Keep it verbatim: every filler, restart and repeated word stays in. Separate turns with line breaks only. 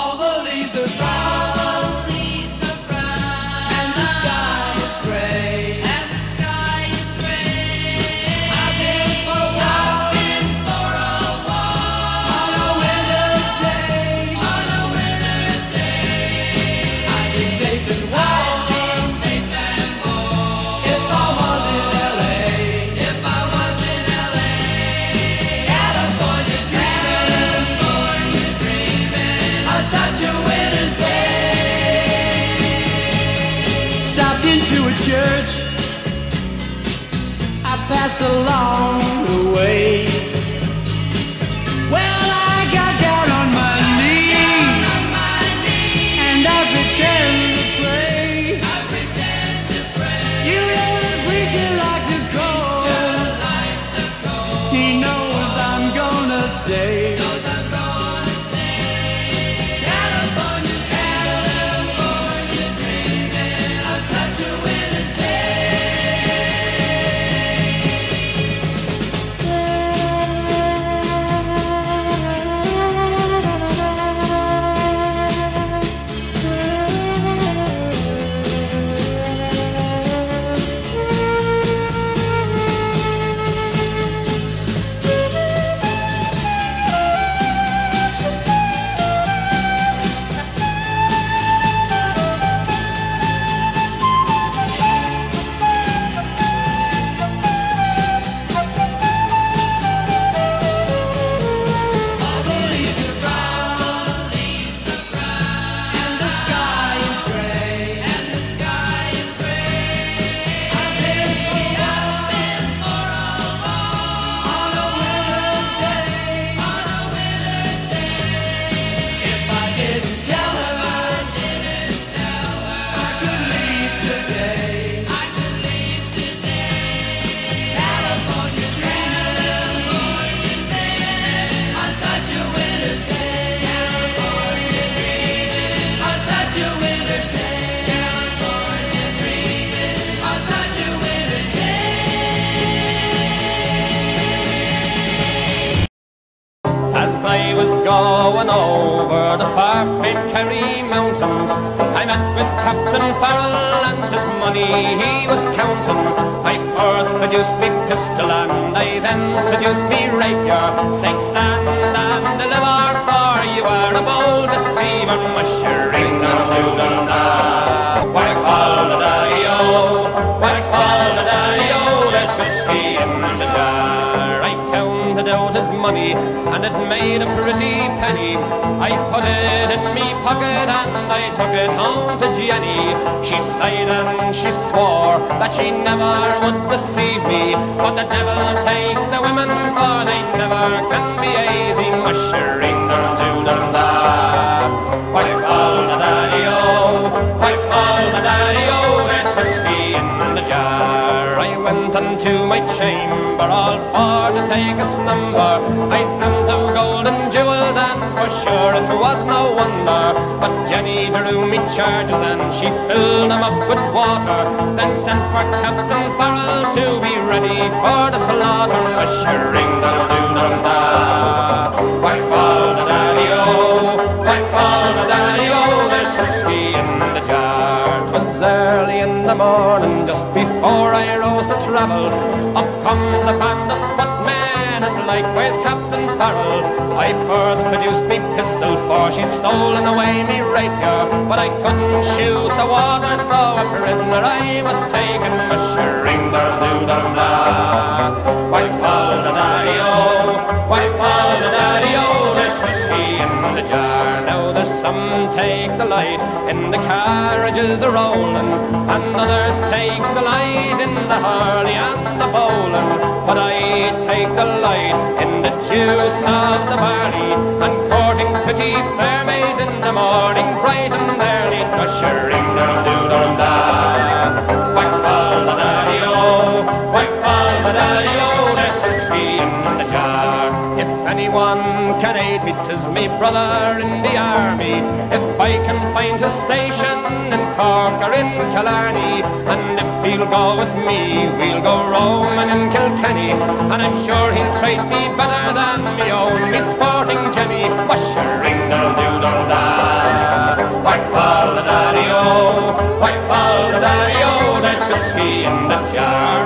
All the leaves are brown, leaves are brown, and the sky is gray, and the sky is gray. I've been for a walk, been for a walk on a winter's day, on a winter's day. I'd be safe and warm, I'd be safe and warm if I was in L A, if I was in L A. California dreaming, California dreaming on such a winter's day. Stopped into a church, I passed along the way. Well, I got down on my knees, and I pretend to pray. I pretend to pray. You know the preacher like the cold, he knows I'm gonna stay. Knows I'm gonna stay. California, California dreaming on such a winter's day. All the leaves are brown, leaves are brown, and the sky is gray, and the sky is gray. I've been for I've been for a walk on a winter's day, on a winter's day. If I didn't tell her, I didn't tell her, I could leave today, I could leave today. California dreaming, California dreaming on such a winter's day. California dreaming on such a winter's day. California dreaming on such a winter's day.
As I was going over the far-famed Kerry mountains, I met with Captain Farrell and his money he was counting. I first produced me pistol and I then produced me rapier. Say stand and deliver, for you are a bold deceiver. Mushering down down da, whack fall da daddy-o, whack fall da daddy-o. There's whiskey in the jar. I counted out his money and it made a pretty penny. I put it in me pocket and I took it home to Jenny. She sighed and she swore that she never would deceive me, but the devil take the women, for they never can be easy. Mushering down down down da, whack fall da daddy-o, whack fall da daddy-o. There's whiskey in the jar. I went into my chamber all for to take a slumber. I dreamt of gold and jewels and for sure it was no wonder. But Jenny drew me charges and she filled them up with water, then sent for Captain Farrell to be ready for the slaughter. Mushering down down down da, whack fall da daddy-o, whack fall da daddy-o. There's whiskey in the jar. 'Twas early in the morning, just before I rose to travel. Up comes a band of footmen and likewise Captain Farrell. I first produced me pistol, for she'd stolen away me rapier, but I couldn't shoot the water, so a prisoner I was taken. Mushering down down down da, whack fall da daddy-o, whack fall da daddy-o. There's whiskey in the jar. Now there's some take the light in the carriages a rolling, and others take the light in the hurley and the bowling. But I take the light in the juice of the barley, and courting pretty fair maids in the morning bright and early. Mushering down down down da, whack fall da daddy-o, whack fall da daddy-o. There's whiskey in the jar. If anyone can aid me, 'tis me brother in the army. If I can find a station in Cork or in Killarney, and if he'll go with me, we'll go roaming in Kilkenny, and I'm sure he'll treat me better than me own, me sporting Jenny. Mushering down down down da. whiskey in the jar.